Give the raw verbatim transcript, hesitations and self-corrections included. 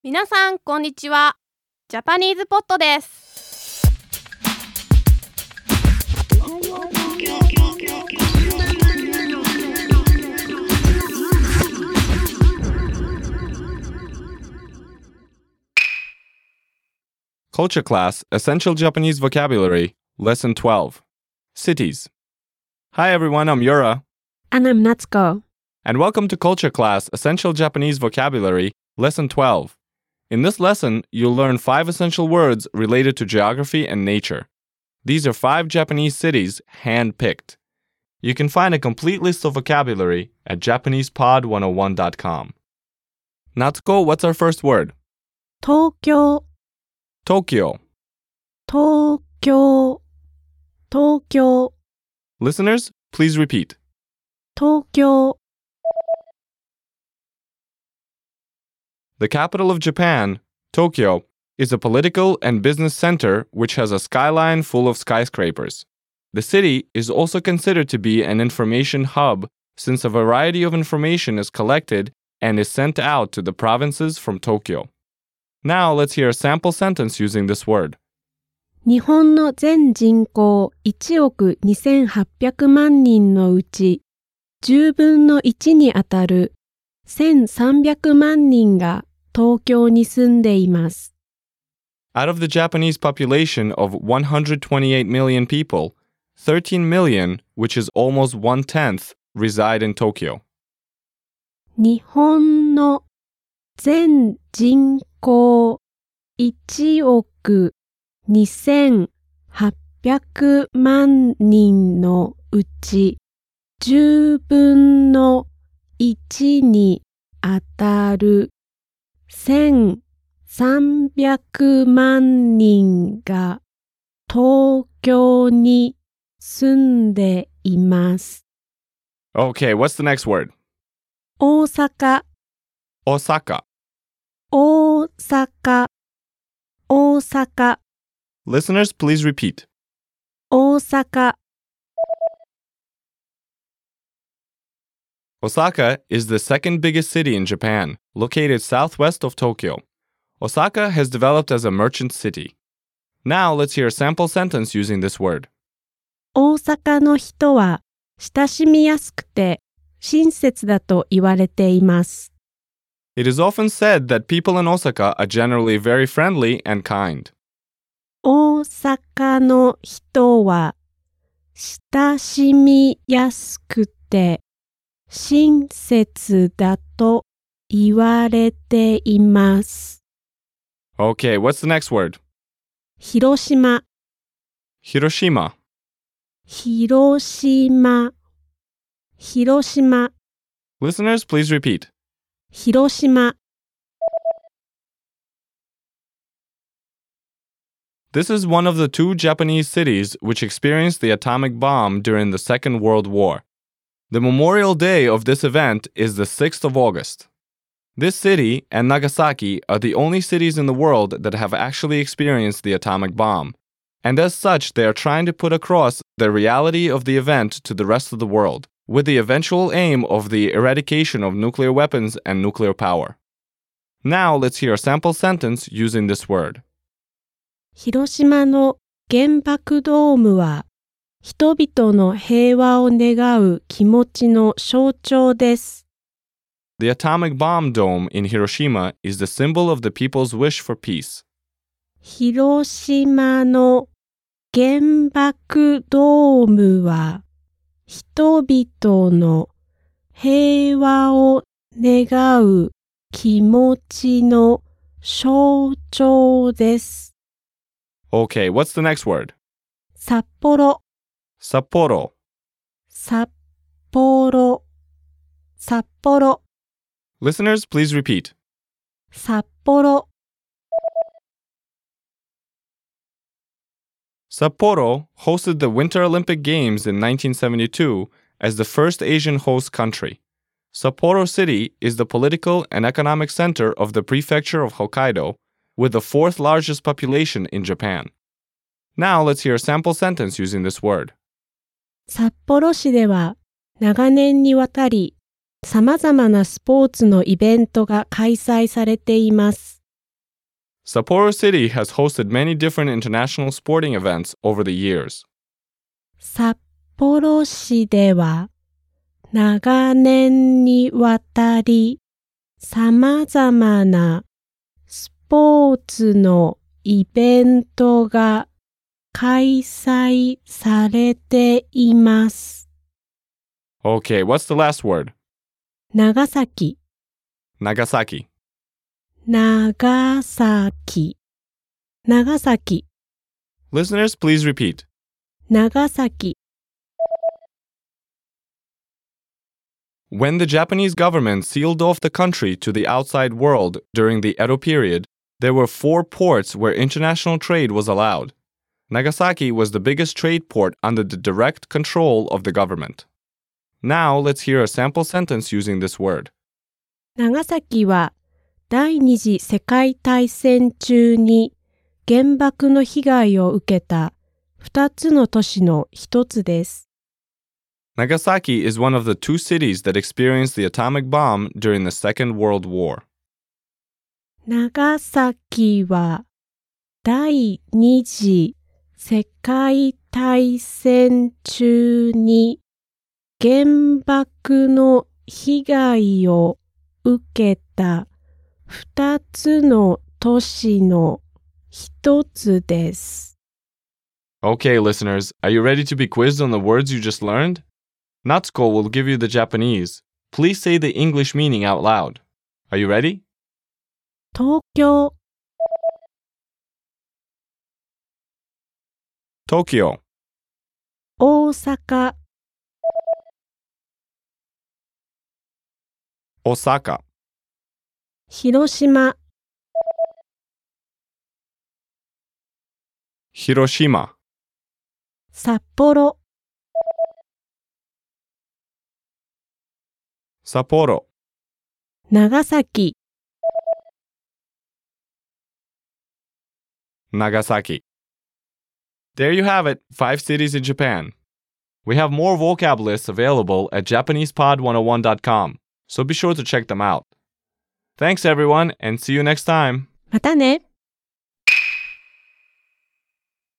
皆さんこんにちは。ジャパニーズポットです。 Culture Class Essential Japanese Vocabulary Lesson twelve Cities. Hi everyone, I'm Yura. And I'm Natsuko. And welcome to Culture Class Essential Japanese Vocabulary Lesson twelve. In this lesson, you'll learn five essential words related to geography and nature. These are five Japanese cities hand-picked. You can find a complete list of vocabulary at japanese pod one oh one dot com. Natsuko, what's our first word? 東京 Tokyo. 東京東京 Listeners, please repeat. 東京 The capital of Japan, Tokyo, is a political and business center which has a skyline full of skyscrapers. The city is also considered to be an information hub since a variety of information is collected and is sent out to the provinces from Tokyo. Now let's hear a sample sentence using this word. 日本の全人口いちおくにせんはっぴゃくまん人のうちじゅうぶんのいちにあたるせんさんびゃくまん人が東京に住んでいます。 Out of the Japanese population of one hundred twenty-eight million people, thirteen million, which is almost one-tenth, reside in Tokyo. 日本の全人口いちおくにせんはっぴゃくまん人のうちじゅうぶんのいちにあたるせんさんびゃくまん人が東京に住んでいます。 Okay, what's the next word? 大阪 Osaka. 大阪大阪 Listeners, please repeat. 大阪 Osaka is the second biggest city in Japan, located southwest of Tokyo. Osaka has developed as a merchant city. Now let's hear a sample sentence using this word. 大阪の人は親しみやすくて親切だと言われています。 It is often said that people in Osaka are generally very friendly and kind. 大阪の人は親しみやすくて親切だと言われています。 Okay, what's the next word? 広島 Hiroshima. 広島広島 Listeners, please repeat. 広島 This is one of the two Japanese cities which experienced the atomic bomb during the Second World War. The memorial day of this event is the sixth of August. This city and Nagasaki are the only cities in the world that have actually experienced the atomic bomb, and as such they are trying to put across the reality of the event to the rest of the world, with the eventual aim of the eradication of nuclear weapons and nuclear power. Now let's hear a sample sentence using this word. 広島の原爆ドームは人々の平和を願う気持ちの象徴です。 The atomic bomb dome in Hiroshima is the symbol of the people's wish for peace. 広島の原爆ドームは人々の平和を願う気持ちの象徴です。 Okay, what's the next word? 札幌 Sapporo. 札幌札幌 Listeners, please repeat. 札幌 Sapporo hosted the Winter Olympic Games in nineteen seventy-two as the first Asian host country. Sapporo City is the political and economic center of the prefecture of Hokkaido, with the fourth largest population in Japan. Now let's hear a sample sentence using this word. 札幌市では長年にわたり様々なスポーツのイベントが開催されています。 Sapporo City has hosted many different international sporting events over the years. 札幌市では長年にわたり様々なスポーツのイベントが開催されています。 Okay, what's the last word? 長崎、 Nagasaki. 長崎、長崎、 Listeners, please repeat. 長崎。 When the Japanese government sealed off the country to the outside world during the Edo period, there were four ports where international trade was allowed. Nagasaki was the biggest trade port under the direct control of the government. Now let's hear a sample sentence using this word. 長崎は第二次世界大戦中に原爆の被害を受けた二つの都市の一つです。 Nagasaki is one of the two cities that experienced the atomic bomb during the Second World War. 長崎は第二次世界大戦中に原爆の被害を受けた二つの都市の一つです。 Okay, listeners, are you ready to be quizzed on the words you just learned? Natsuko will give you the Japanese. Please say the English meaning out loud. Are you ready? 東京、 Tokyo, 大阪、 Osaka, 広島、 Hiroshima, 札幌、 Sapporo, 長崎。 Nagasaki. There you have it, five cities in Japan. We have more vocab lists available at Japanese Pod one oh one dot com, so be sure to check them out. Thanks everyone, and see you next time. またね。